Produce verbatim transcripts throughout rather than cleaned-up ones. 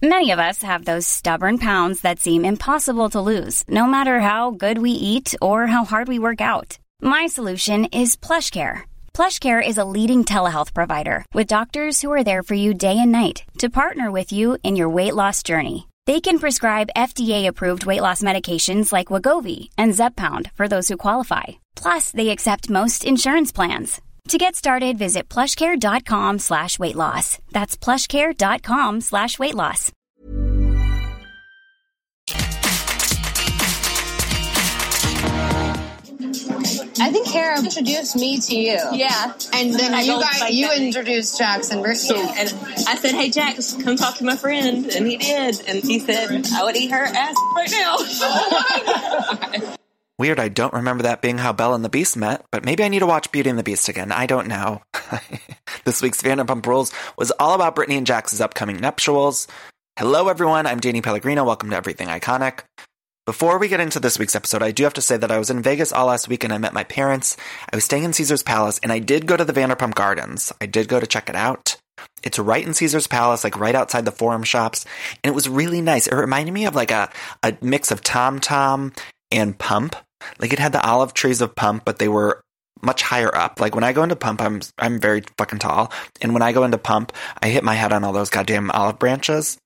Many of us have those stubborn pounds that seem impossible to lose, no matter how good we eat or how hard we work out. My solution is PlushCare. PlushCare is a leading telehealth provider with doctors who are there for you day and night to partner with you in your weight loss journey. They can prescribe F D A-approved weight loss medications like Wegovy and Zepbound for those who qualify. Plus, they accept most insurance plans. To get started, visit plushcare.com slash weight loss. That's plushcare.com slash weight loss. I think Kara introduced me to you. Yeah. And then I you got like you that. introduced Jackson Brittany. So, and I said, hey, Jax, come talk to my friend. And he did. And he said, I would eat her ass right now. Weird, I don't remember that being how Belle and the Beast met, but maybe I need to watch Beauty and the Beast again. I don't know. This week's Vanderpump Rules was all about Brittany and Jax's upcoming nuptials. Hello, everyone. I'm Danny Pellegrino. Welcome to Everything Iconic. Before we get into this week's episode, I do have to say that I was in Vegas all last week and I met my parents. I was staying in Caesar's Palace and I did go to the Vanderpump Gardens. I did go to check it out. It's right in Caesar's Palace, like right outside the Forum Shops. And it was really nice. It reminded me of like a, a mix of Tom Tom and Pump. Like it had the olive trees of Pump, but they were much higher up. Like when I go into Pump, I'm I'm very fucking tall. And when I go into Pump, I hit my head on all those goddamn olive branches.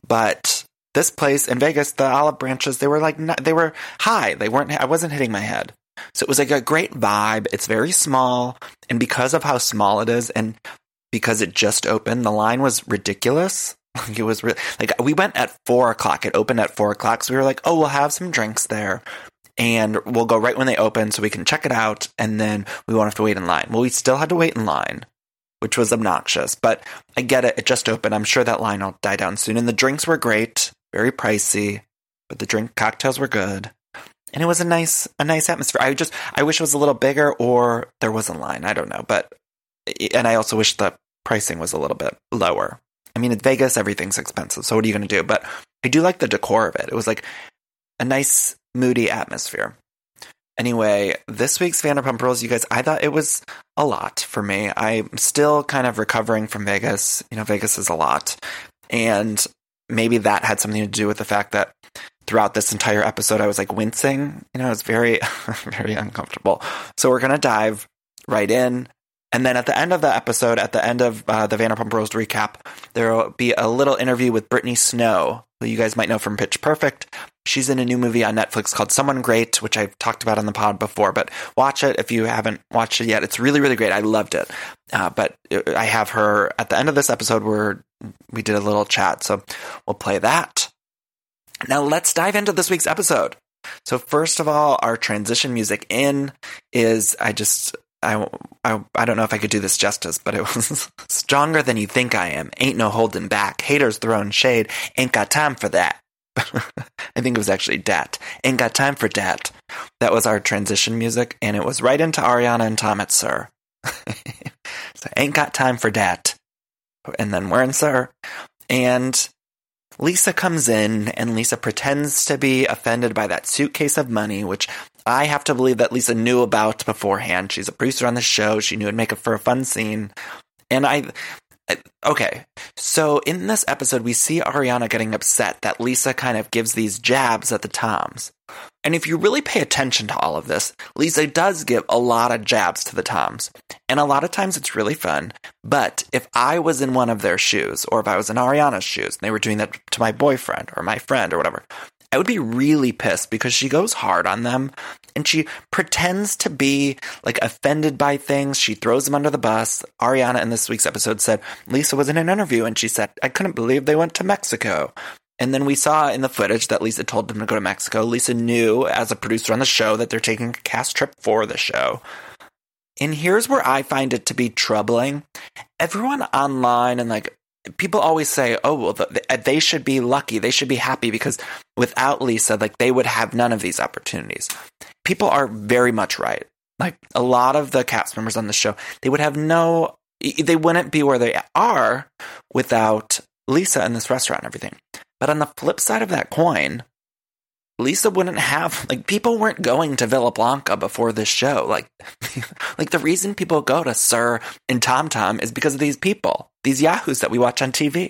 But this place in Vegas, the olive branches, they were like, they were high. They weren't, I wasn't hitting my head. So it was like a great vibe. It's very small. And because of how small it is and because it just opened, the line was ridiculous. Like it was really, like we went at four o'clock. It opened at four o'clock. So we were like, oh, we'll have some drinks there. And we'll go right when they open so we can check it out. And then we won't have to wait in line. Well, we still had to wait in line, which was obnoxious. But I get it. It just opened. I'm sure that line will die down soon. And the drinks were great. Very pricey, but the drink cocktails were good. And it was a nice, a nice atmosphere. I just, I wish it was a little bigger or there was a line. I don't know. But, and I also wish the pricing was a little bit lower. I mean, in Vegas, everything's expensive. So what are you going to do? But I do like the decor of it. It was like a nice, moody atmosphere. Anyway, this week's Vanderpump Rules, you guys, I thought it was a lot for me. I'm still kind of recovering from Vegas. You know, Vegas is a lot. And maybe that had something to do with the fact that throughout this entire episode, I was like wincing. You know, it was very, very uncomfortable. So we're going to dive right in. And then at the end of the episode, at the end of uh, the Vanderpump Rules recap, there will be a little interview with Brittany Snow, who you guys might know from Pitch Perfect. She's in a new movie on Netflix called Someone Great, which I've talked about on the pod before, but watch it if you haven't watched it yet. It's really, really great. I loved it. Uh, but I have her at the end of this episode where we did a little chat, so we'll play that. Now let's dive into this week's episode. So first of all, our transition music in is, I just, I, I, I don't know if I could do this justice, but it was Stronger Than You Think I Am. Ain't no holding back. Haters throwing shade. Ain't got time for that. I think it was actually Dat. Ain't got time for Dat. That was our transition music, and it was right into Ariana and Tom at Sir. So ain't got time for Dat. And then we're in Sir. And Lisa comes in, and Lisa pretends to be offended by that suitcase of money, which I have to believe that Lisa knew about beforehand. She's a producer on the show. She knew it'd make it for a fun scene. And I... Okay, so in this episode, we see Ariana getting upset that Lisa kind of gives these jabs at the Toms. And if you really pay attention to all of this, Lisa does give a lot of jabs to the Toms. And a lot of times it's really fun. But if I was in one of their shoes, or if I was in Ariana's shoes, and they were doing that to my boyfriend or my friend or whatever, I would be really pissed because she goes hard on them and she pretends to be like offended by things. She throws them under the bus. Ariana in this week's episode said Lisa was in an interview and she said, I couldn't believe they went to Mexico. And then we saw in the footage that Lisa told them to go to Mexico. Lisa knew as a producer on the show that they're taking a cast trip for the show. And here's where I find it to be troubling. Everyone online and like, people always say, oh, well, the, they should be lucky. They should be happy because without Lisa, like they would have none of these opportunities. People are very much right. Like a lot of the cast members on the show, they would have no, they wouldn't be where they are without Lisa in this restaurant and everything. But on the flip side of that coin, Lisa wouldn't have, like, people weren't going to Villa Blanca before this show. Like, like the reason people go to Sir and Tom Tom is because of these people, these yahoos that we watch on T V.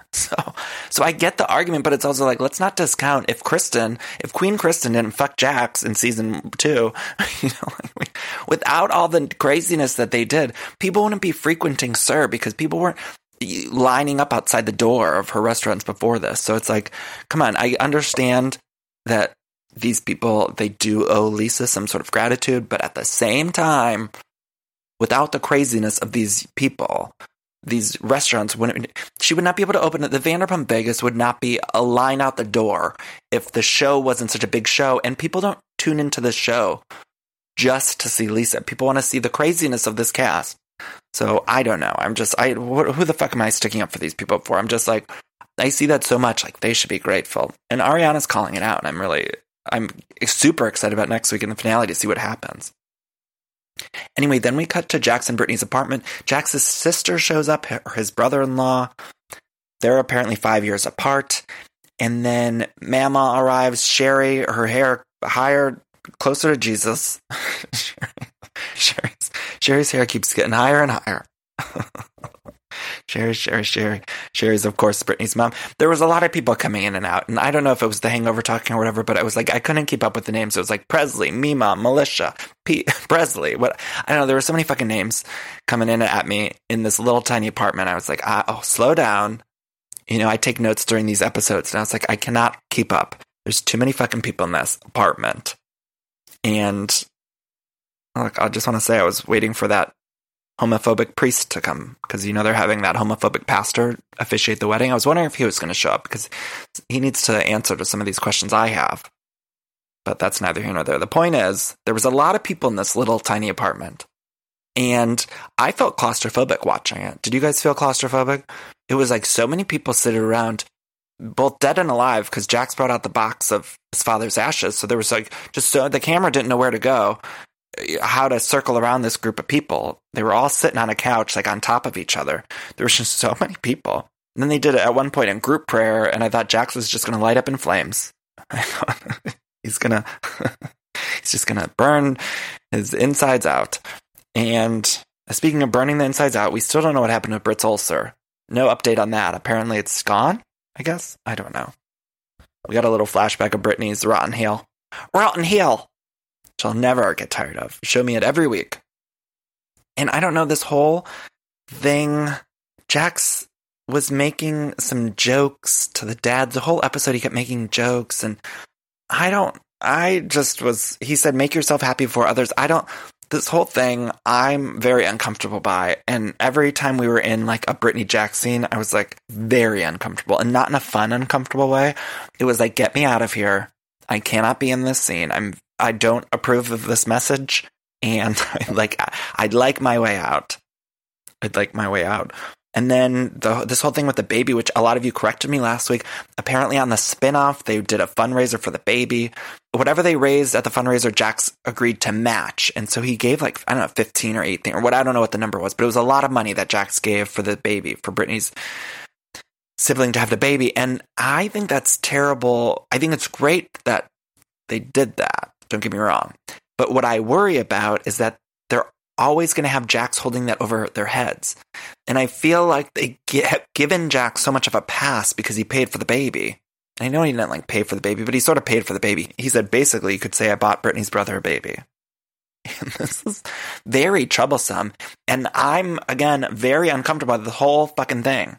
So, so I get the argument, but it's also like, let's not discount if Kristen, if Queen Kristen didn't fuck Jax in season two, you know, like, without all the craziness that they did, people wouldn't be frequenting SUR because people weren't lining up outside the door of her restaurants before this. So it's like, come on, I understand that these people, they do owe Lisa some sort of gratitude, but at the same time, without the craziness of these people, these restaurants wouldn't, she would not be able to open it. The Vanderpump Vegas would not be a line out the door if the show wasn't such a big show. And people don't tune into the show just to see Lisa. People want to see the craziness of this cast. So I don't know. I'm just, I, wh- who the fuck am I sticking up for these people for? I'm just like, I see that so much. Like, they should be grateful. And Ariana's calling it out. And I'm really, I'm super excited about next week in the finale to see what happens. Anyway, then we cut to Jax and Brittany's apartment. Jax's sister shows up, or his brother-in-law. They're apparently five years apart. And then Mama arrives. Sherry, her hair higher, closer to Jesus. Sherry's, Sherry's hair keeps getting higher and higher. Sherry, Sherry, Sherry. Sherry's, of course, Brittany's mom. There was a lot of people coming in and out, and I don't know if it was the hangover talking or whatever, but I was like, I couldn't keep up with the names. It was like Presley, Mima, Militia, P- Presley. What? I don't know. There were so many fucking names coming in at me in this little tiny apartment. I was like, ah, oh, slow down. You know, I take notes during these episodes, and I was like, I cannot keep up. There's too many fucking people in this apartment. And look, I just want to say I was waiting for that homophobic priest to come, because, you know, they're having that homophobic pastor officiate the wedding. I was wondering if he was going to show up, because he needs to answer to some of these questions I have. But that's neither here nor there. The point is, there was a lot of people in this little tiny apartment, and I felt claustrophobic watching it. Did you guys feel claustrophobic? It was like so many people sitting around, both dead and alive, because Jax brought out the box of his father's ashes. So there was like, just so the camera didn't know where to go, how to circle around this group of people. They were all sitting on a couch, like on top of each other. There was just so many people. And then they did it at one point in group prayer, and I thought Jax was just going to light up in flames. I thought he's going to, he's just going to burn his insides out. And speaking of burning the insides out, we still don't know what happened to Britt's ulcer. No update on that. Apparently it's gone, I guess. I don't know. We got a little flashback of Brittany's Rotten Heel. Rotten Heel! Which I'll never get tired of. Show me it every week. And I don't know, this whole thing, Jax was making some jokes to the dad. The whole episode he kept making jokes, and I don't, I just was, he said, make yourself happy for others. I don't, this whole thing, I'm very uncomfortable by. And every time we were in like a Brittany Jax scene, I was like very uncomfortable, and not in a fun, uncomfortable way. It was like, get me out of here. I cannot be in this scene. I'm, I don't approve of this message. And I like, I'd like my way out. I'd like my way out. And then the, this whole thing with the baby, which a lot of you corrected me last week. Apparently on the spinoff, they did a fundraiser for the baby. Whatever they raised at the fundraiser, Jax agreed to match. And so he gave like, I don't know, fifteen or eighteen or what, I don't know what the number was, but it was a lot of money that Jax gave for the baby, for Brittany's sibling to have the baby. And I think that's terrible. I think it's great that they did that. Don't get me wrong. But what I worry about is that they're always going to have Jax holding that over their heads. And I feel like they have given Jax so much of a pass because he paid for the baby. I know he didn't like pay for the baby, but he sort of paid for the baby. He said, basically, you could say I bought Brittany's brother a baby. And this is very troublesome. And I'm, again, very uncomfortable with the whole fucking thing.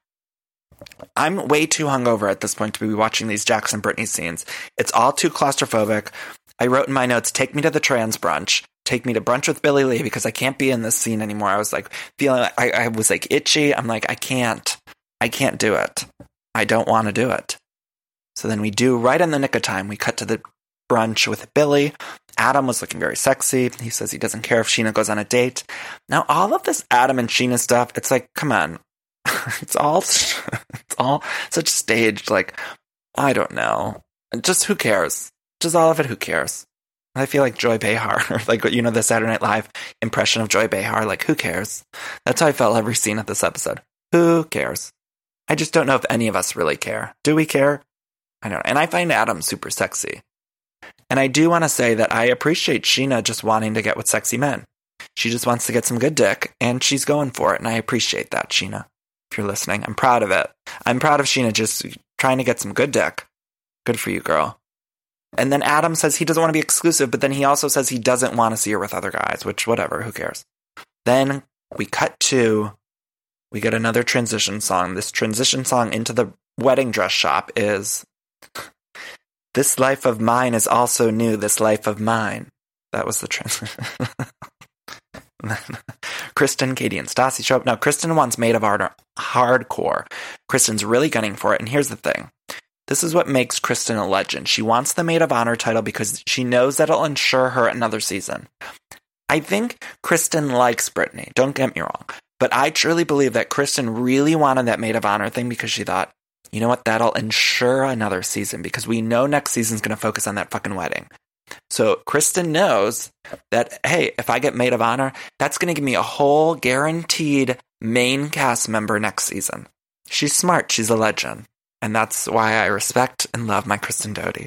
I'm way too hungover at this point to be watching these Jax and Brittany scenes. It's all too claustrophobic. I wrote in my notes, take me to the trans brunch. Take me to brunch with Billy Lee, because I can't be in this scene anymore. I was like feeling like I, I was like itchy. I'm like, I can't. I can't do it. I don't want to do it. So then we do, right in the nick of time, we cut to the brunch with Billy. Adam was looking very sexy. He says he doesn't care if Sheena goes on a date. Now, all of this Adam and Sheena stuff, it's like, come on. It's all, it's all such staged, like, I don't know. Just who cares? Just all of it, who cares? I feel like Joy Behar, or like, you know, the Saturday Night Live impression of Joy Behar, like, who cares? That's how I felt every scene of this episode. Who cares? I just don't know if any of us really care. Do we care? I don't know. And I find Adam super sexy. And I do want to say that I appreciate Sheena just wanting to get with sexy men. She just wants to get some good dick, and she's going for it, and I appreciate that, Sheena. if you're listening. I'm proud of it. I'm proud of Scheana just trying to get some good dick. Good for you, girl. And then Adam says he doesn't want to be exclusive, but then he also says he doesn't want to see her with other guys, which, whatever, who cares? Then we cut to, we get another transition song. This transition song into the wedding dress shop is, "This life of mine is also new, this life of mine." That was the transition. Kristen, Katie, and Stassi show up. Now, Kristen wants Maid of Honor hardcore. Kristen's really gunning for it, and here's the thing. This is what makes Kristen a legend. She wants the Maid of Honor title because she knows that it'll ensure her another season. I think Kristen likes Brittany, don't get me wrong, but I truly believe that Kristen really wanted that Maid of Honor thing because she thought, you know what, that'll ensure another season because we know next season's going to focus on that fucking wedding. So Kristen knows that, hey, if I get Maid of Honor, that's going to give me a whole guaranteed main cast member next season. She's smart. She's a legend. And that's why I respect and love my Kristen Doute.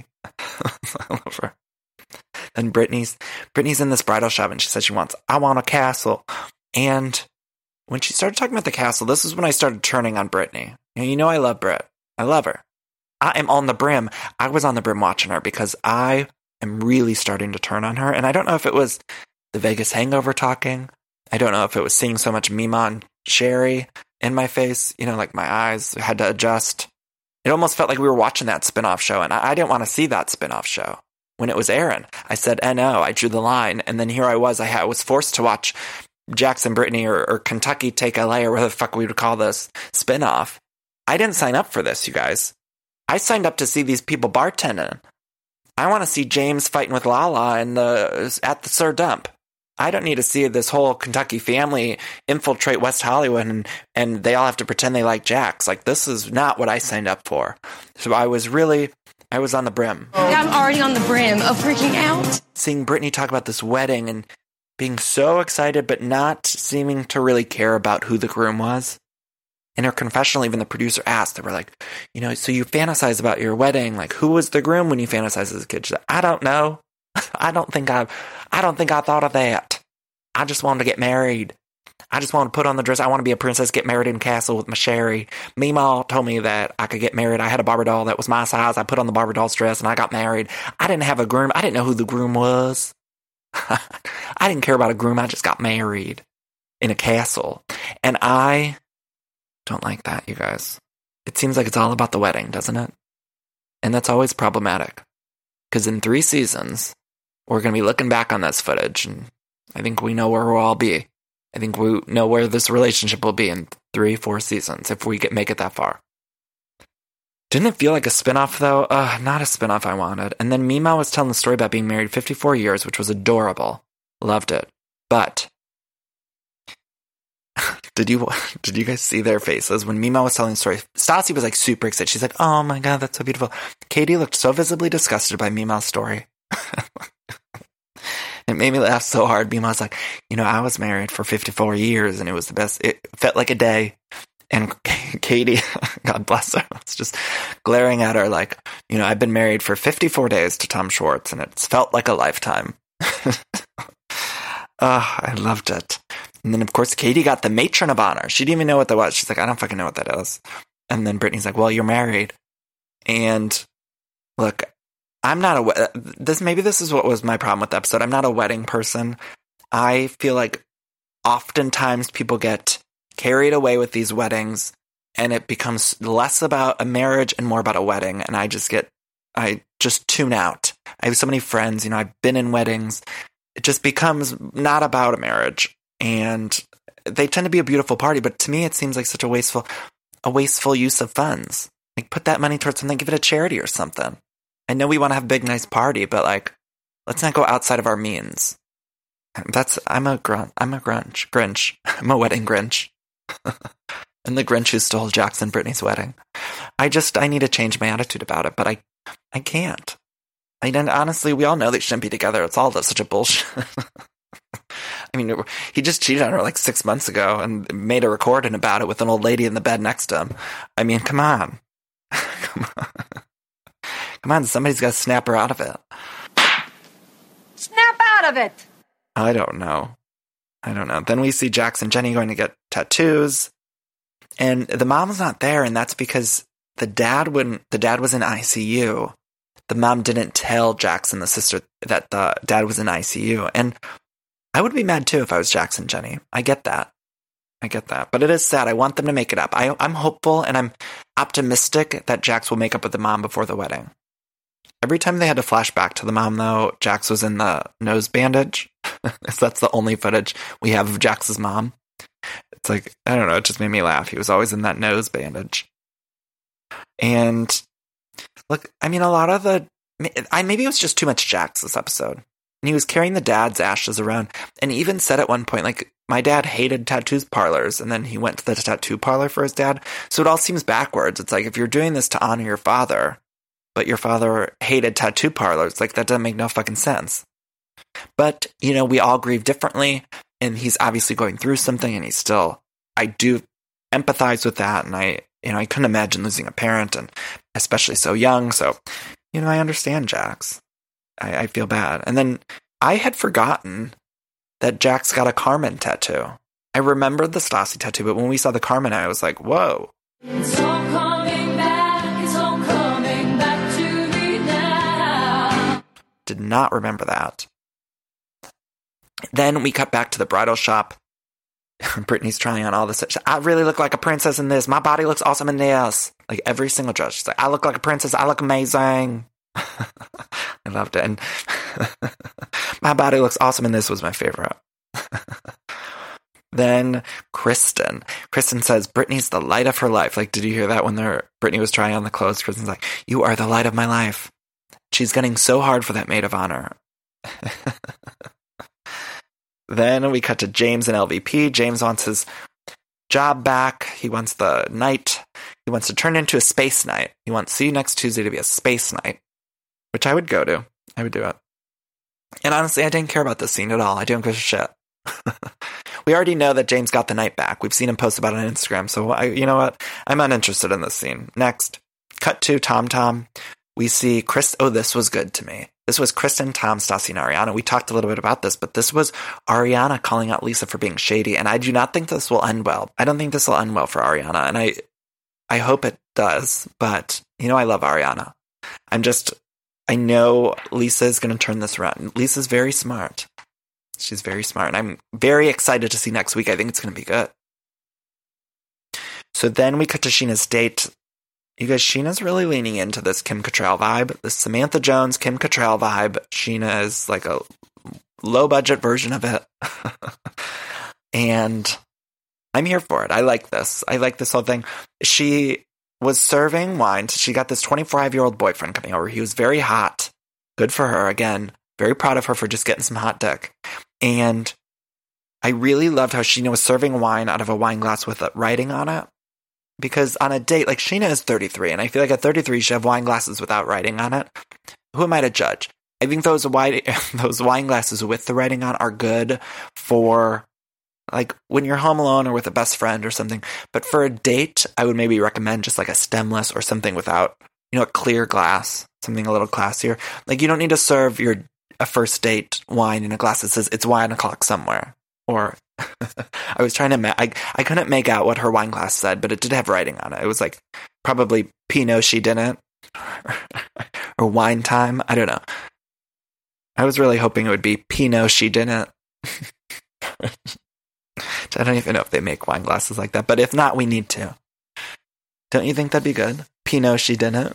I love her. And Brittany's, Brittany's in this bridal shop and she says she wants, I want a castle. And when she started talking about the castle, this is when I started turning on Brittany. You know, you know I love Britt. I love her. I am on the brim. I was on the brim watching her because I am really starting to turn on her. And I don't know if it was the Vegas hangover talking. I don't know if it was seeing so much Mima and Sherry in my face. You know, like my eyes had to adjust. It almost felt like we were watching that spinoff show. And I, I didn't want to see that spinoff show. When it was Aaron, I said, N O, I drew the line. And then here I was, I, had, I was forced to watch Jackson Brittany or, or Kentucky Take L A or whatever the fuck we would call this spinoff. I didn't sign up for this, you guys. I signed up to see these people bartending. I want to see James fighting with Lala in the, at the Sir Dump. I don't need to see this whole Kentucky family infiltrate West Hollywood and, and they all have to pretend they like Jax. Like, this is not what I signed up for. So I was really... I was on the brim. I'm already on the brim of freaking out. Seeing Brittany talk about this wedding and being so excited, but not seeming to really care about who the groom was. In her confessional, even the producer asked, they were like, you know, so you fantasize about your wedding. Like, who was the groom when you fantasize as a kid? She's like, I don't know. I don't think I, I don't think I thought of that. I just wanted to get married. I just want to put on the dress. I want to be a princess, get married in castle with my Sherry. Mima told me that I could get married. I had a Barbie doll that was my size. I put on the Barbie doll's dress and I got married. I didn't have a groom. I didn't know who the groom was. I didn't care about a groom. I just got married in a castle. And I don't like that, you guys. It seems like it's all about the wedding, doesn't it? And that's always problematic. Because in three seasons, we're going to be looking back on this footage and I think we know where we'll all be. I think we know where this relationship will be in three, four seasons if we get make it that far. Didn't it feel like a spinoff, though? Uh, not a spinoff I wanted. And then Mima was telling the story about being married fifty-four years, which was adorable. Loved it. But did you did you guys see their faces when Mima was telling the story? Stassi was like super excited. She's like, "Oh my god, that's so beautiful." Katie looked so visibly disgusted by Mima's story. It made me laugh so hard. Mima was like, you know, I was married for fifty-four years and it was the best. It felt like a day. And Katie, God bless her, was just glaring at her like, you know, I've been married for fifty-four days to Tom Schwartz and it's felt like a lifetime. Oh, I loved it. And then, of course, Katie got the matron of honor. She didn't even know what that was. She's like, I don't fucking know what that is. And then Brittany's like, well, you're married. And look, I'm not a this. Maybe this is what was my problem with the episode. I'm not a wedding person. I feel like oftentimes people get carried away with these weddings, and it becomes less about a marriage and more about a wedding. And I just get, I just tune out. I have so many friends. You know, I've been in weddings. It just becomes not about a marriage, and they tend to be a beautiful party. But to me, it seems like such a wasteful, a wasteful use of funds. Like, put that money towards something. Give it a charity or something. I know we want to have a big, nice party, but like, let's not go outside of our means. That's, I'm a grunt, I'm a grunch, Grinch. I'm a wedding Grinch. I'm the Grinch who stole Jackson Brittany's wedding. I just, I need to change my attitude about it, but I, I can't. I mean, honestly, we all know they shouldn't be together. It's all such a bullshit. I mean, he just cheated on her like six months ago and made a recording about it with an old lady in the bed next to him. I mean, come on. Come on. Come on, somebody's got to snap her out of it. Snap out of it! I don't know. I don't know. Then we see Jax and Jenny going to get tattoos. And the mom's not there, and that's because the dad when the dad was in I C U, the mom didn't tell Jackson, the sister, that the dad was in I C U. And I would be mad too if I was Jackson, Jenny. I get that. I get that. But it is sad. I want them to make it up. I, I'm hopeful and I'm optimistic that Jax will make up with the mom before the wedding. Every time they had to flash back to the mom, though, Jax was in the nose bandage. That's the only footage we have of Jax's mom. It's like, I don't know, it just made me laugh. He was always in that nose bandage. And look, I mean, a lot of the, I maybe it was just too much Jax this episode. And he was carrying the dad's ashes around. And he even said at one point, like, my dad hated tattoo parlors. And then he went to the tattoo parlor for his dad. So it all seems backwards. It's like, if you're doing this to honor your father, but your father hated tattoo parlors, like, that doesn't make no fucking sense. But, you know, we all grieve differently. And he's obviously going through something. And he's still, I do empathize with that. And I, you know, I couldn't imagine losing a parent, and especially so young. So, you know, I understand Jax. I, I feel bad. And then I had forgotten that Jax got a Carmen tattoo. I remembered the Stassi tattoo, but when we saw the Carmen, I was like, whoa. It's all coming back, it's all coming back to me now. Did not remember that. Then we cut back to the bridal shop. Brittany's trying on all this. I really look like a princess in this. My body looks awesome in this. Like every single dress. She's like, I look like a princess. I look amazing. I loved it. And my body looks awesome in this was my favorite. Then Kristen. Kristen says, Brittany's the light of her life. Like, did you hear that when they're, Brittany was trying on the clothes? Kristen's like, you are the light of my life. She's getting so hard for that maid of honor. Then we cut to James and L V P. James wants his job back. He wants the night. He wants to turn into a space night. He wants See You Next Tuesday to be a space night, which I would go to. I would do it. And honestly, I didn't care about this scene at all. I don't give a shit. We already know that James got the night back. We've seen him post about it on Instagram. So, I, you know what? I'm uninterested in this scene. Next, cut to Tom Tom. We see Chris. Oh, this was good to me. This was Kristen, Tom, Stassi, and Ariana. We talked a little bit about this, but this was Ariana calling out Lisa for being shady, and I do not think this will end well. I don't think this will end well for Ariana, and I I hope it does, but, you know, I love Ariana. I'm just, I know Lisa is going to turn this around. Lisa's very smart. She's very smart, and I'm very excited to see next week. I think it's going to be good. So then we cut to Scheana's date. You guys, Scheana's really leaning into this Kim Cattrall vibe. This Samantha Jones, Kim Cattrall vibe. Scheana is like a low-budget version of it. And I'm here for it. I like this. I like this whole thing. She was serving wine. She got this twenty-five-year-old boyfriend coming over. He was very hot. Good for her. Again, very proud of her for just getting some hot dick. And I really loved how Scheana was serving wine out of a wine glass with writing on it. Because on a date, like, Scheana is thirty-three, and I feel like at thirty-three, you should have wine glasses without writing on it. Who am I to judge? I think those wine, those wine glasses with the writing on are good for, like, when you're home alone or with a best friend or something. But for a date, I would maybe recommend just, like, a stemless or something without, you know, a clear glass, something a little classier. Like, you don't need to serve your a first date wine in a glass that says, it's wine o'clock somewhere. Or... I was trying to, ma- I, I couldn't make out what her wine glass said, but it did have writing on it. It was like, probably Pinot she didn't, or wine time. I don't know. I was really hoping it would be Pinot she didn't. I don't even know if they make wine glasses like that, but if not, we need to. Don't you think that'd be good? Pinot she didn't.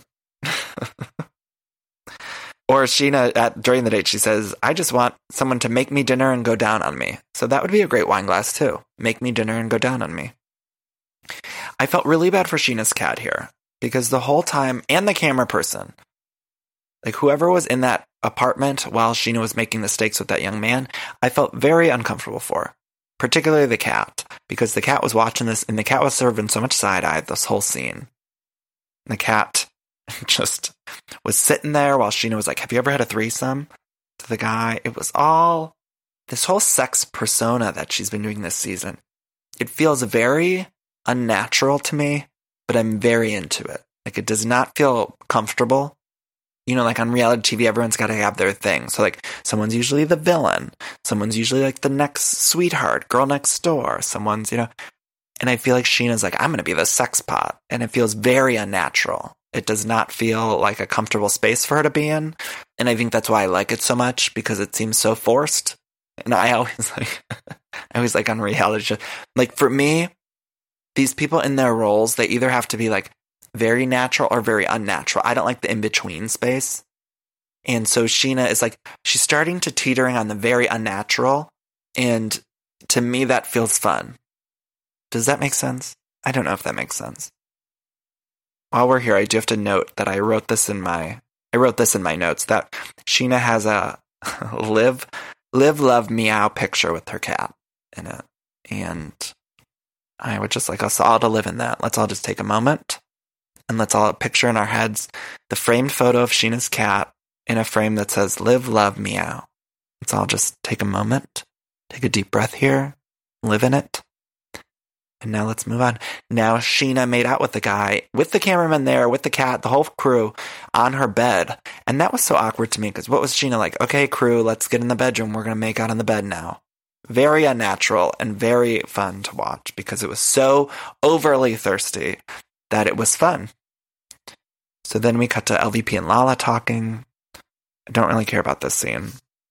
Or Scheana, at, during the date, she says, I just want someone to make me dinner and go down on me. So that would be a great wine glass, too. Make me dinner and go down on me. I felt really bad for Scheana's cat here. Because the whole time, and the camera person, like whoever was in that apartment while Scheana was making the steaks with that young man, I felt very uncomfortable for. Particularly the cat. Because the cat was watching this, and the cat was serving so much side-eye this whole scene. And the cat just was sitting there while Scheana was like, have you ever had a threesome? To the guy. It was all this whole sex persona that she's been doing this season. It feels very unnatural to me, but I'm very into it. Like, it does not feel comfortable. You know, like on reality T V, everyone's got to have their thing. So, like, someone's usually the villain. Someone's usually like the next sweetheart, girl next door. Someone's, you know, And I feel like Sheena's like, I'm going to be the sex pot. And it feels very unnatural. It does not feel like a comfortable space for her to be in. And I think that's why I like it so much, because it seems so forced. And I always like, I always like on reality shows. Like for me, these people in their roles, they either have to be like very natural or very unnatural. I don't like the in-between space. And so Sheena is like, she's starting to teetering on the very unnatural. And to me, that feels fun. Does that make sense? I don't know if that makes sense. While we're here, I do have to note that I wrote this in my, I wrote this in my notes, that Sheena has a live, live, love, meow picture with her cat in it. And I would just like us all to live in that. Let's all just take a moment and let's all picture in our heads the framed photo of Sheena's cat in a frame that says live, love, meow. Let's all just take a moment, take a deep breath here, live in it. And now let's move on. Now Sheena made out with the guy, with the cameraman there, with the cat, the whole crew on her bed. And that was so awkward to me because what was Sheena like? Okay, crew, let's get in the bedroom. We're going to make out on the bed now. Very unnatural and very fun to watch because it was so overly thirsty that it was fun. So then we cut to L V P and Lala talking. I don't really care about this scene.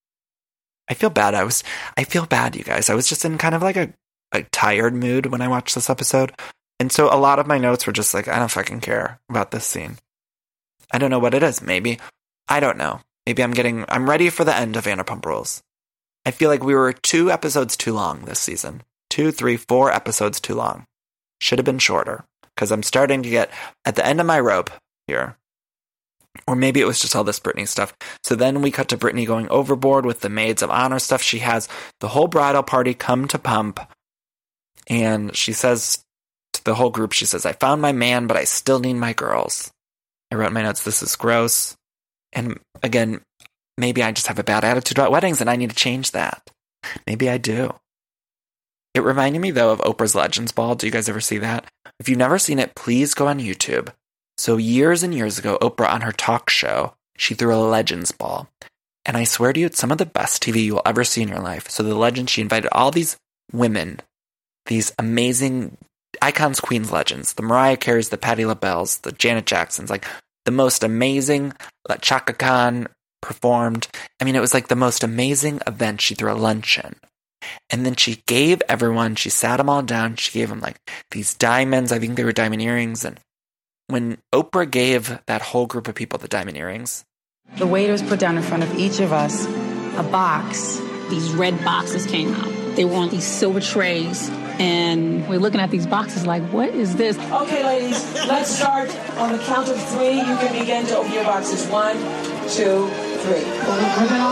I feel bad. I was, I feel bad, you guys. I was just in kind of like a a tired mood when I watched this episode. And so a lot of my notes were just like, I don't fucking care about this scene. I don't know what it is. Maybe, I don't know. Maybe I'm getting, I'm ready for the end of Vanderpump Rules. I feel like we were two episodes too long this season. Two, three, four episodes too long. Should have been shorter. Because I'm starting to get at the end of my rope here. Or maybe it was just all this Britney stuff. So then we cut to Britney going overboard with the Maids of Honor stuff. She has the whole bridal party come to Pump. And she says to the whole group, she says, I found my man, but I still need my girls. I wrote in my notes, this is gross. And again, maybe I just have a bad attitude about weddings and I need to change that. Maybe I do. It reminded me, though, of Oprah's Legends Ball. Do you guys ever see that? If you've never seen it, please go on YouTube. So years and years ago, Oprah on her talk show, she threw a Legends Ball. And I swear to you, it's some of the best T V you'll ever see in your life. So the Legends, she invited all these women, these amazing icons, queens, legends, the Mariah Careys, the Patti LaBelle's, the Janet Jacksons, like the most amazing, like Chaka Khan performed. I mean, it was like the most amazing event. She threw a luncheon. And then she gave everyone, she sat them all down, she gave them like these diamonds, I think they were diamond earrings. And when Oprah gave that whole group of people the diamond earrings, the waiters put down in front of each of us a box. These red boxes came out. They were on these silver trays. And we're looking at these boxes like, what is this? Okay, ladies, let's start on the count of three. You can begin to open your boxes. One, two, three. Ribbon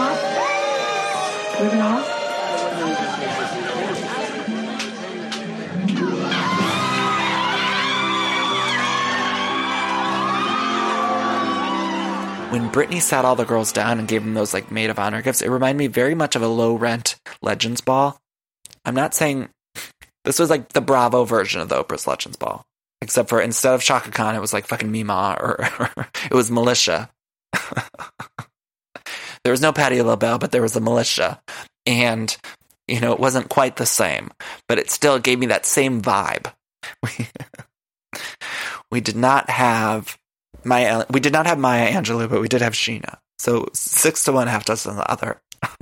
off. Ribbon off. when Britney sat all the girls down and gave them those like maid of honor gifts, it reminded me very much of a low rent Legends Ball. I'm not saying this was like the Bravo version of the Oprah's Legends Ball, except for instead of Chaka Khan, it was like fucking Mima or, or it was Militia. There was no Patti LaBelle, but there was a Militia. And, you know, it wasn't quite the same, but it still gave me that same vibe. We, we did not have Maya, we did not have Maya Angelou, but we did have Sheena. So six to one, half dozen the other.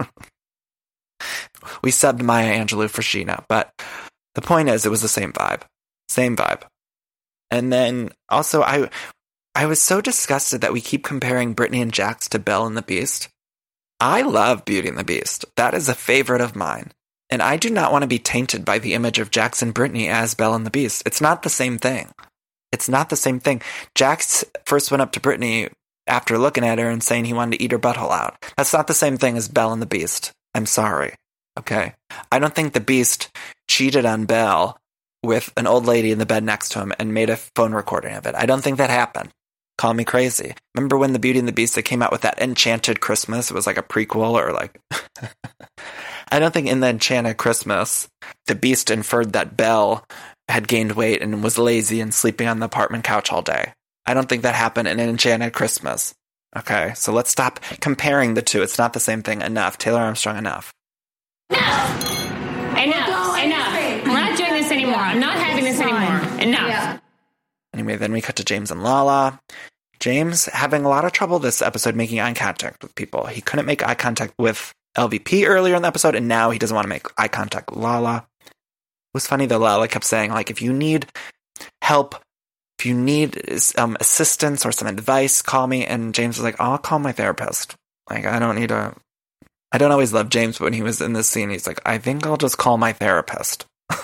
We subbed Maya Angelou for Sheena, but the point is, it was the same vibe, same vibe. And then also, I, I was so disgusted that we keep comparing Britney and Jax to Belle and the Beast. I love Beauty and the Beast. That is a favorite of mine. And I do not want to be tainted by the image of Jax and Britney as Belle and the Beast. It's not the same thing. It's not the same thing. Jax first went up to Britney after looking at her and saying he wanted to eat her butthole out. That's not the same thing as Belle and the Beast. I'm sorry. Okay? I don't think the Beast cheated on Belle with an old lady in the bed next to him and made a phone recording of it. I don't think that happened. Call me crazy. Remember when the Beauty and the Beast, they came out with that Enchanted Christmas? It was like a prequel or like... I don't think in the Enchanted Christmas, the Beast inferred that Belle had gained weight and was lazy and sleeping on the apartment couch all day. I don't think that happened in an Enchanted Christmas. Okay, so let's stop comparing the two. It's not the same thing. Enough. Taylor Armstrong, enough. Enough. Enough. Enough. We're not doing this anymore. anymore. I'm not having this anymore. Enough. Yeah. Anyway, then we cut to James and Lala. James having a lot of trouble this episode making eye contact with people. He couldn't make eye contact with L V P earlier in the episode, and now he doesn't want to make eye contact with Lala. It was funny that Lala kept saying, like, if you need help, if you need um, assistance or some advice, call me. And James was like, oh, I'll call my therapist. Like, I don't need a... I don't always love James, but when he was in this scene, he's like, I think I'll just call my therapist.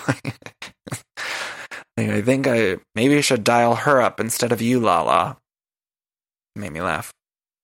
I think I maybe should dial her up instead of you, Lala. Made me laugh.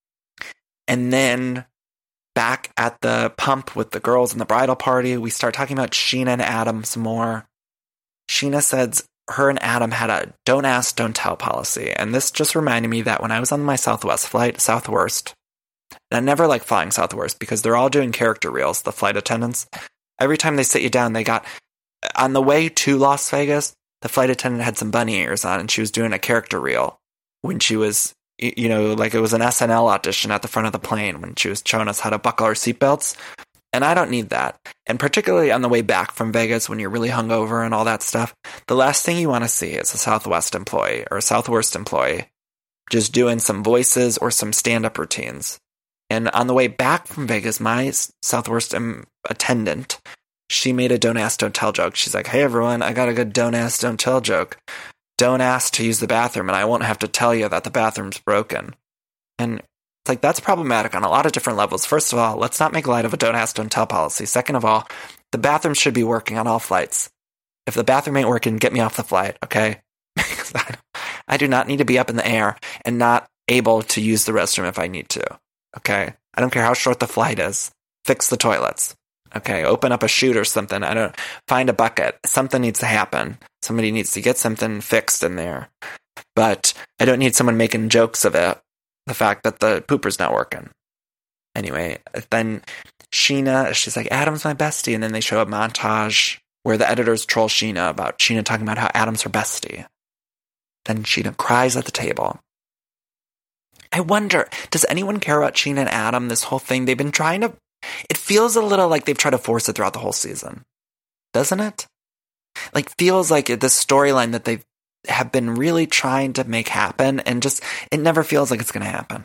And then back at the pump with the girls in the bridal party, we start talking about Scheana and Adam some more. Scheana says her and Adam had a don't ask, don't tell policy. And this just reminded me that when I was on my Southwest flight, Southwest, and I never like flying Southwest because they're all doing character reels, the flight attendants. Every time they sit you down, they got, on the way to Las Vegas, the flight attendant had some bunny ears on and she was doing a character reel when she was, you know, like it was an S N L audition at the front of the plane when she was showing us how to buckle our seatbelts. And I don't need that. And particularly on the way back from Vegas when you're really hungover and all that stuff, the last thing you want to see is a Southwest employee or a Southwest employee just doing some voices or some stand-up routines. And on the way back from Vegas, my Southwest um, attendant, she made a don't ask, don't tell joke. She's like, hey, everyone, I got a good don't ask, don't tell joke. Don't ask to use the bathroom, and I won't have to tell you that the bathroom's broken. And it's like, that's problematic on a lot of different levels. First of all, let's not make light of a don't ask, don't tell policy. Second of all, the bathroom should be working on all flights. If the bathroom ain't working, get me off the flight, okay? Because I, I do not need to be up in the air and not able to use the restroom if I need to, okay? I don't care how short the flight is. Fix the toilets. Okay, open up a chute or something. I don't find a bucket. Something needs to happen. Somebody needs to get something fixed in there. But I don't need someone making jokes of it. The fact that the pooper's not working. Anyway, then Scheana, she's like, Adam's my bestie. And then they show a montage where the editors troll Scheana about Scheana talking about how Adam's her bestie. Then Scheana cries at the table. I wonder, does anyone care about Scheana and Adam, this whole thing? They've been trying to... It feels a little like they've tried to force it throughout the whole season. Doesn't it? Like, feels like this storyline that they have been really trying to make happen, and just, it never feels like it's going to happen.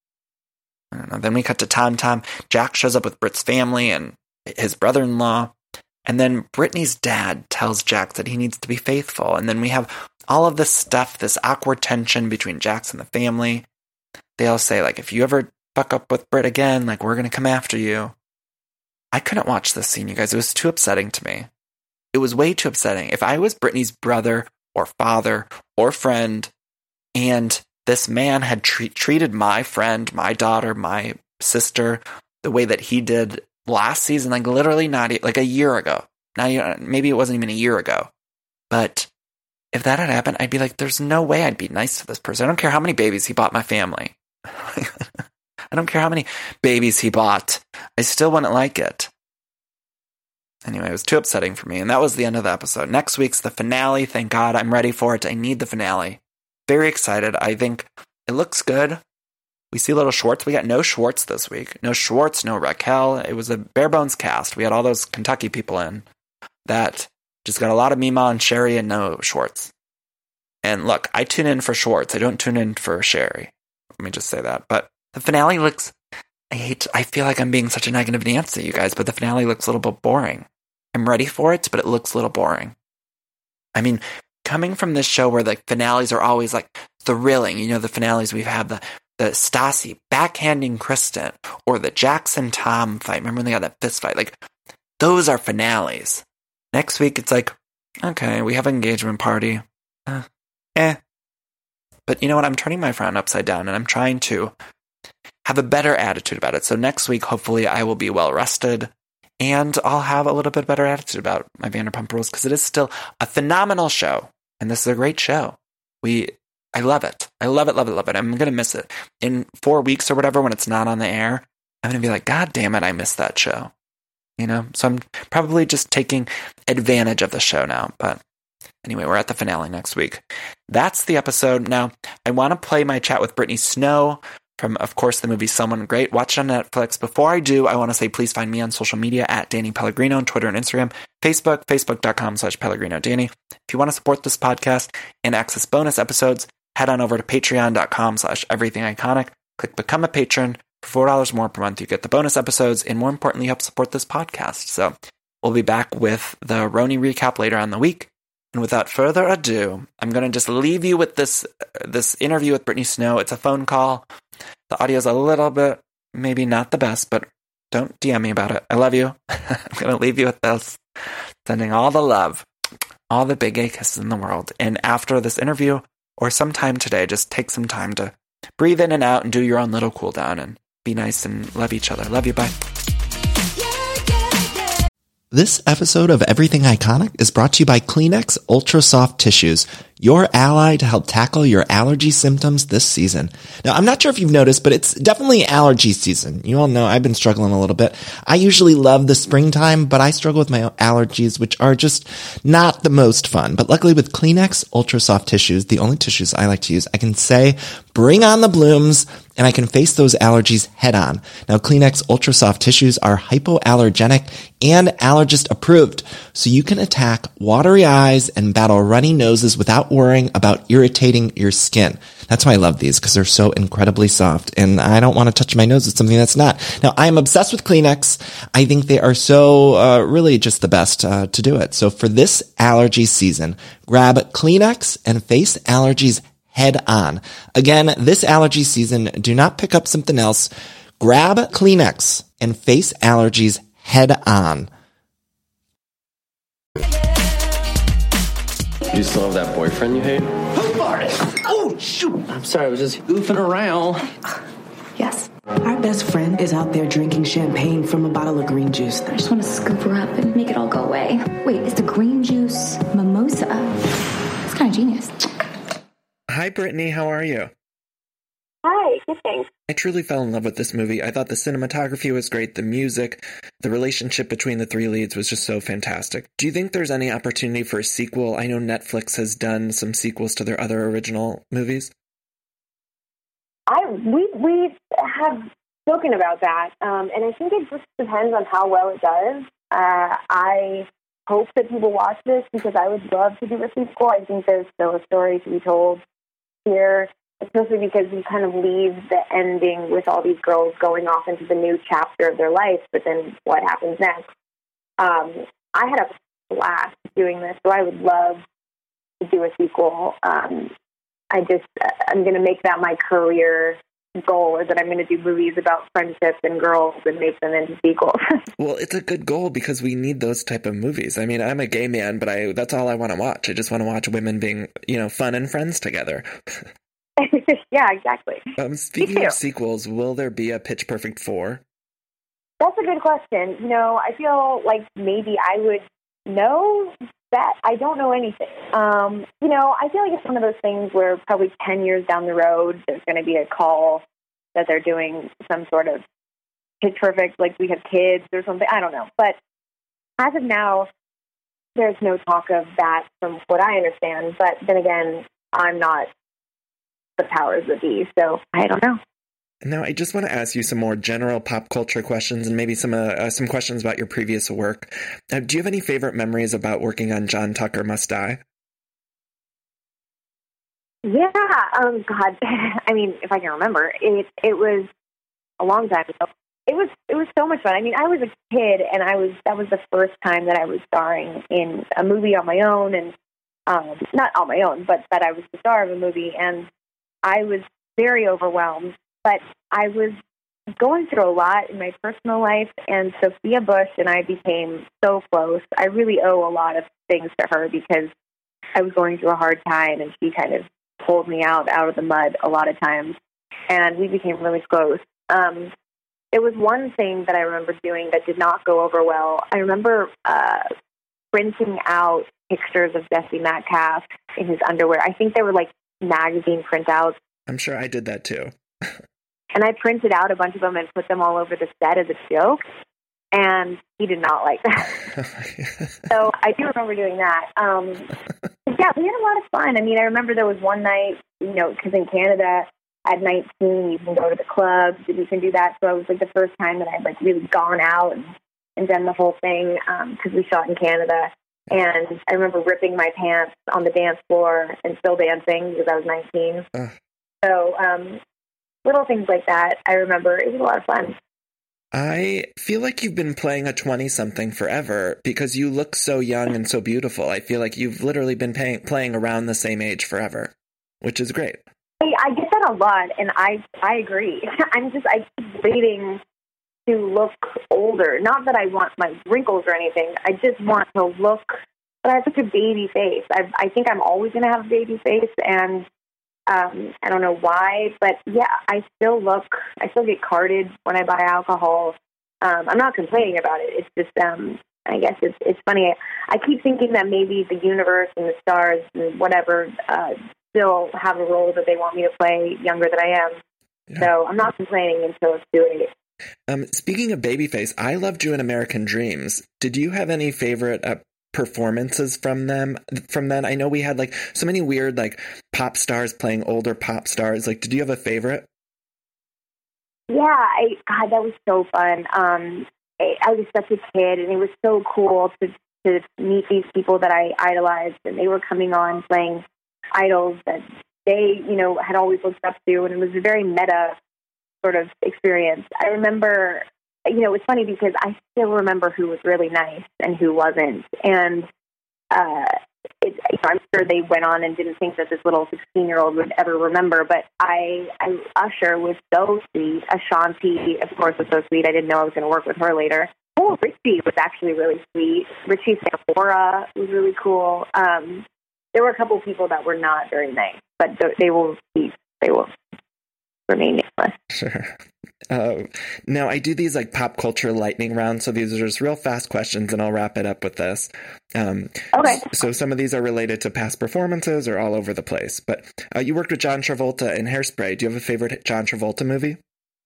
I don't know. Then we cut to Tom Tom. Jack shows up with Britt's family and his brother-in-law. And then Brittany's dad tells Jack that he needs to be faithful. And then we have all of this stuff, this awkward tension between Jax and the family. They all say, like, if you ever fuck up with Britt again, like, we're going to come after you. I couldn't watch this scene, you guys. It was too upsetting to me. It was way too upsetting. If I was Brittany's brother or father or friend, and this man had tre- treated my friend, my daughter, my sister, the way that he did last season, like literally not like a year ago. Not even, maybe it wasn't even a year ago. But if that had happened, I'd be like, there's no way I'd be nice to this person. I don't care how many babies he bought my family. I don't care how many babies he bought. I still wouldn't like it. Anyway, it was too upsetting for me, and that was the end of the episode. Next week's the finale. Thank God. I'm ready for it. I need the finale. Very excited. I think it looks good. We see little Schwartz. We got no Schwartz this week. No Schwartz, no Raquel. It was a bare bones cast. We had all those Kentucky people in that just got a lot of Mima and Sherry and no Schwartz. And look, I tune in for Schwartz. I don't tune in for Sherry. Let me just say that. But the finale looks, I hate, I feel like I'm being such a negative Nancy, you guys, but the finale looks a little bit boring. I'm ready for it, but it looks a little boring. I mean, coming from this show where the finales are always like thrilling, you know, the finales we've had, the, the Stassi backhanding Kristen, or the Jackson Tom fight. Remember when they had that fist fight? Like, those are finales. Next week, it's like, okay, we have an engagement party. Uh, eh. But you know what? I'm turning my frown upside down, and I'm trying to have a better attitude about it. So next week, hopefully, I will be well rested, and I'll have a little bit better attitude about my Vanderpump Rules, because it is still a phenomenal show, and this is a great show. We, I love it. I love it, love it, love it. I'm going to miss it. In four weeks or whatever, when it's not on the air, I'm going to be like, God damn it, I missed that show. You know? So I'm probably just taking advantage of the show now, but anyway, we're at the finale next week. That's the episode. Now, I want to play my chat with Brittany Snow from, of course, the movie Someone Great. Watch it on Netflix. Before I do, I want to say please find me on social media at Danny Pellegrino on Twitter and Instagram, Facebook, facebook.com slash Pellegrino Danny. If you want to support this podcast and access bonus episodes, head on over to patreon.com slash everything iconic. Click Become a Patron. For four dollars more per month, you get the bonus episodes, and more importantly, help support this podcast. So we'll be back with the Roni recap later on the week. And without further ado, I'm going to just leave you with this this interview with Brittany Snow. It's a phone call. The audio's a little bit, maybe not the best, but don't D M me about it. I love you. I'm going to leave you with this. Sending all the love, all the big gay kisses in the world. And after this interview, or sometime today, just take some time to breathe in and out and do your own little cool down and be nice and love each other. Love you. Bye. This episode of Everything Iconic is brought to you by Kleenex Ultra Soft Tissues, your ally to help tackle your allergy symptoms this season. Now, I'm not sure if you've noticed, but it's definitely allergy season. You all know I've been struggling a little bit. I usually love the springtime, but I struggle with my allergies, which are just not the most fun. But luckily with Kleenex Ultra Soft Tissues, the only tissues I like to use, I can say, bring on the blooms, and I can face those allergies head on. Now, Kleenex Ultra Soft Tissues are hypoallergenic and allergist approved, so you can attack watery eyes and battle runny noses without worrying about irritating your skin. That's why I love these, because they're so incredibly soft, and I don't want to touch my nose with something that's not. Now, I am obsessed with Kleenex. I think they are so uh, really just the best uh, to do it. So for this allergy season, grab Kleenex and face allergies head on. Again, this allergy season, do not pick up something else. Grab Kleenex and face allergies head on. You still have that boyfriend you hate? Oh, shoot. I'm sorry, I was just goofing around. Yes. Our best friend is out there drinking champagne from a bottle of green juice. I just want to scoop her up and make it all go away. Wait, it's the green juice mimosa. It's kind of genius. Hi, Brittany. How are you? Hi, good thanks. I truly fell in love with this movie. I thought the cinematography was great, the music, the relationship between the three leads was just so fantastic. Do you think there's any opportunity for a sequel? I know Netflix has done some sequels to their other original movies. I we we have spoken about that, um, and I think it just depends on how well it does. Uh, I hope that people watch this because I would love to do a sequel. I think there's still a story to be told here, especially because you kind of leave the ending with all these girls going off into the new chapter of their life, but then what happens next? Um, I had a blast doing this, so I would love to do a sequel. Um, I just, I'm going to make that my career goal, is that I'm going to do movies about friendships and girls and make them into sequels. Well, it's a good goal because we need those type of movies. I mean, I'm a gay man, but I that's all I want to watch. I just want to watch women being, you know, fun and friends together. Yeah, exactly. Um, speaking of sequels, will there be a Pitch Perfect four? That's a good question. You know, I feel like maybe I would know that. I don't know anything. Um, you know, I feel like it's one of those things where probably ten years down the road, there's going to be a call that they're doing some sort of Pitch Perfect, like We Have Kids or something. I don't know. But as of now, there's no talk of that from what I understand. But then again, I'm not the powers that be, so I don't know. Now, I just want to ask you some more general pop culture questions and maybe some uh, uh, some questions about your previous work. Uh, do you have any favorite memories about working on John Tucker Must Die? Yeah, um, God, I mean, if I can remember, it it was a long time ago. It was it was so much fun. I mean, I was a kid, and I was that was the first time that I was starring in a movie on my own, and um, not on my own, but that I was the star of a movie, and I was very overwhelmed. But I was going through a lot in my personal life, and Sophia Bush and I became so close. I really owe a lot of things to her because I was going through a hard time, and she kind of pulled me out, out of the mud a lot of times, and we became really close. Um, there was one thing that I remember doing that did not go over well. I remember uh, printing out pictures of Jesse Metcalfe in his underwear. I think they were like magazine printouts. I'm sure I did that too. And I printed out a bunch of them and put them all over the set as a joke. And he did not like that. So I do remember doing that. Um, yeah, we had a lot of fun. I mean, I remember there was one night, you know, because in Canada, at nineteen, you can go to the clubs and you can do that. So it was like the first time that I'd like really gone out and, and done the whole thing because um, we shot in Canada. And I remember ripping my pants on the dance floor and still dancing because I was nineteen. Uh. So um, little things like that, I remember. It was a lot of fun. I feel like you've been playing a twenty-something forever because you look so young and so beautiful. I feel like you've literally been pay- playing around the same age forever, which is great. I, I get that a lot, and I I agree. I'm just, I keep waiting to look older. Not that I want my wrinkles or anything. I just want to look, but I have such a baby face. I I think I'm always going to have a baby face, and um, I don't know why, but yeah, I still look, I still get carded when I buy alcohol. Um, I'm not complaining about it. It's just, um, I guess it's it's funny. I keep thinking that maybe the universe and the stars and whatever uh, still have a role that they want me to play younger than I am. Yeah. So I'm not complaining until it's doing it. Um, speaking of Babyface, I loved you in American Dreams. Did you have any favorite uh, performances from them from then? I know we had like so many weird like pop stars playing older pop stars. Like, did you have a favorite? Yeah, I God, that was so fun. Um, I, I was such a kid, and it was so cool to to meet these people that I idolized, and they were coming on playing idols that they, you know, had always looked up to, and it was a very meta sort of experience. I remember, you know, it's funny because I still remember who was really nice and who wasn't, and uh, it, you know, I'm sure they went on and didn't think that this little sixteen-year-old would ever remember, but I, I Usher was so sweet. Ashanti, of course, was so sweet. I didn't know I was going to work with her later. Oh, Richie was actually really sweet. Richie Sambora was really cool. Um, there were a couple people that were not very nice, but they will be, they will remain nameless. Sure. Uh, now, I do these like pop culture lightning rounds, so these are just real fast questions, and I'll wrap it up with this. Um, okay. So some of these are related to past performances or all over the place. But uh, you worked with John Travolta in Hairspray. Do you have a favorite John Travolta movie?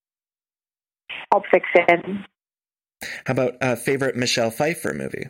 Pulp Fiction. How about a uh, favorite Michelle Pfeiffer movie?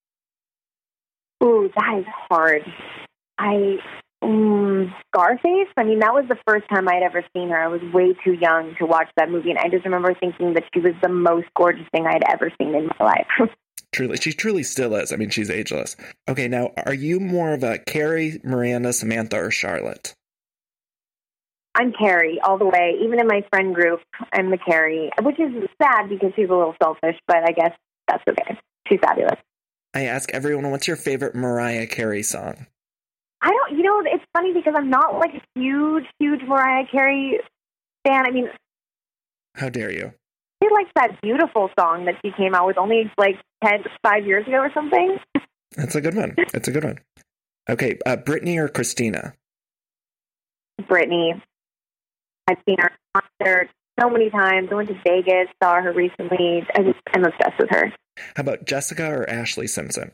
Ooh, that is hard. I... Um, Scarface? I mean, that was the first time I'd ever seen her. I was way too young to watch that movie, and I just remember thinking that she was the most gorgeous thing I'd ever seen in my life. Truly, she truly still is. I mean, she's ageless. Okay, now, are you more of a Carrie, Miranda, Samantha, or Charlotte? I'm Carrie all the way. Even in my friend group, I'm the Carrie, which is sad because she's a little selfish, but I guess that's okay. She's fabulous. I ask everyone, what's your favorite Mariah Carey song? I don't, you know, it's funny because I'm not like a huge, huge Mariah Carey fan. I mean, how dare you? I like that Beautiful song that she came out with only like ten, five years ago or something. That's a good one. That's a good one. Okay, uh, Britney or Christina? Britney. I've seen her concert so many times. I went to Vegas, saw her recently. I just, I'm obsessed with her. How about Jessica or Ashley Simpson?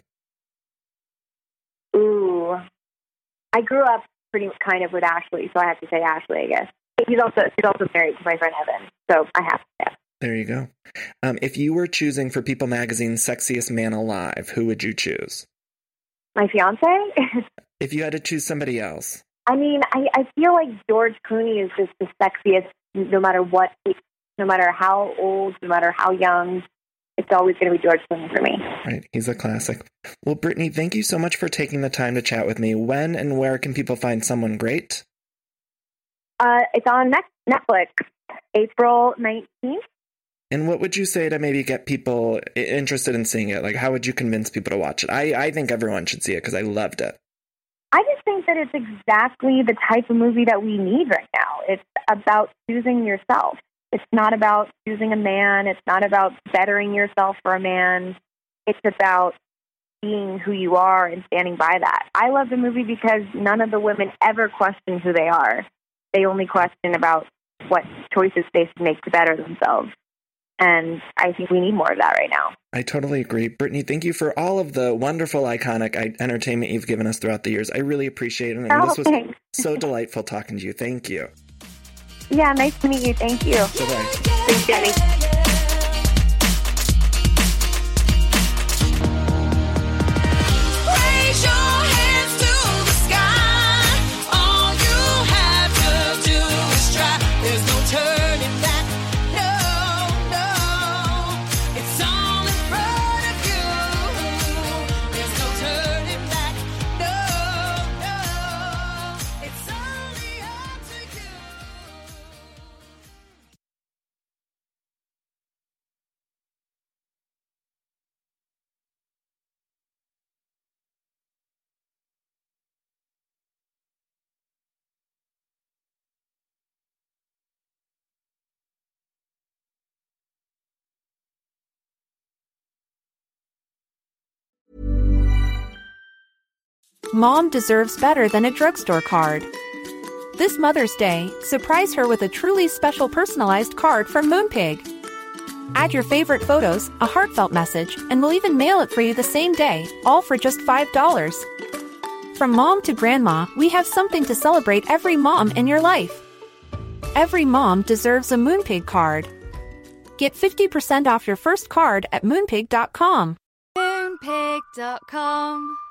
Ooh. I grew up pretty kind of with Ashley, so I have to say Ashley, I guess. He's also she's also married to my friend Evan, so I have to say. There you go. Um, if you were choosing for People Magazine's Sexiest Man Alive, who would you choose? My fiance? If you had to choose somebody else. I mean, I, I feel like George Clooney is just the sexiest, no matter what, no matter how old, no matter how young. It's always going to be George Clooney for me. Right. He's a classic. Well, Brittany, thank you so much for taking the time to chat with me. When and where can people find Someone Great? Uh, it's on Netflix, April nineteenth. And what would you say to maybe get people interested in seeing it? Like, how would you convince people to watch it? I, I think everyone should see it because I loved it. I just think that it's exactly the type of movie that we need right now. It's about choosing yourself. It's not about choosing a man. It's not about bettering yourself for a man. It's about being who you are and standing by that. I love the movie because none of the women ever question who they are. They only question about what choices they should make to better themselves. And I think we need more of that right now. I totally agree. Brittany, thank you for all of the wonderful, iconic entertainment you've given us throughout the years. I really appreciate it. And oh, this was thanks. so delightful talking to you. Thank you. Yeah, nice to meet you. Thank you. Bye-bye. Thanks, Jenny. Try Mom deserves better than a drugstore card. This Mother's Day, surprise her with a truly special personalized card from Moonpig. Add your favorite photos, a heartfelt message, and we'll even mail it for you the same day, all for just five dollars. From mom to grandma, we have something to celebrate every mom in your life. Every mom deserves a Moonpig card. Get fifty percent off your first card at moonpig dot com. Moonpig dot com